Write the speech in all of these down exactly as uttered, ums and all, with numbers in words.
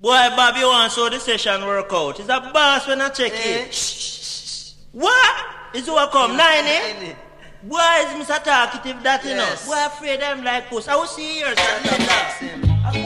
Boy, Bob, you want so the session work out. It's a boss when I check Eh? it. Shh. What? Is who come? Nine, eh? Boy, is Mister Talkative that, you know? Yes. Boy, afraid them like puss. I will see yours. Shut up, Maxim.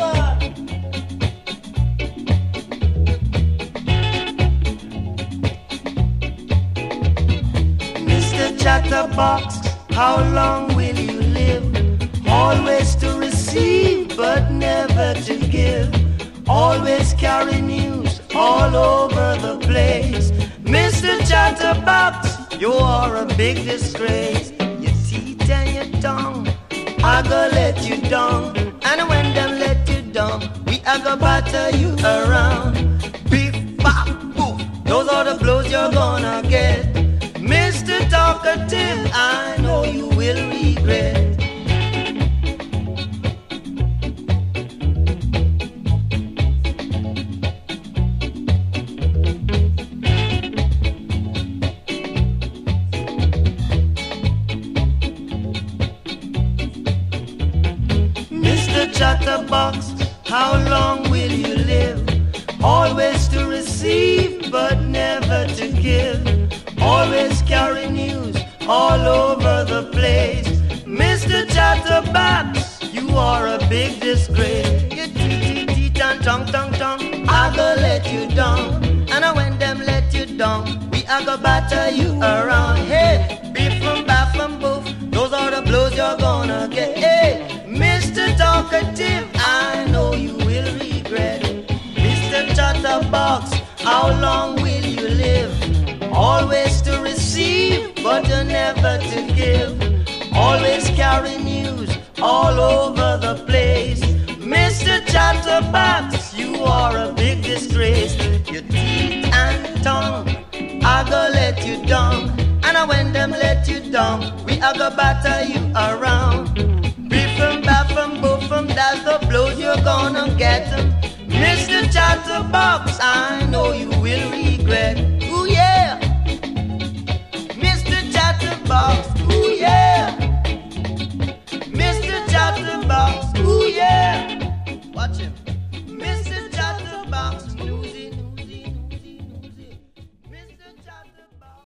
Mister Chatterbox, how long will you live? Always to receive, but never to give. Always carry news all over the place. Mister Chatterbox, you are a big disgrace. Your teeth and your tongue, I go let you down. And when them let you down, we a go batter you around. Beef, bop, boof, those are the blows you're gonna get. Mister Talkative, I know you will regret. Mister Chatterbox, how long will you live? Always to receive, but never to give. Always carry news all over the place. Mister Chatterbox, you are a big disgrace. You teeth, teeth, and tongue, tongue, tongue, I go let you down. And when them let you down, we a go batter you around. Hey, beef from baff and boof, those are the blows you're gonna get. Hey, Mister Talkative, I know you will regret. Mister Chatterbox, how long will you live? Always to receive, but never to give. Always carry news all over the place. Mister Chatterbox, you are a big disgrace. Your teeth and tongue, I go let you down. And when them let you down, we a go batter you around. Beef and baff and boof and that's the blows you're gonna get. Mister Chatterbox, I know you will regret.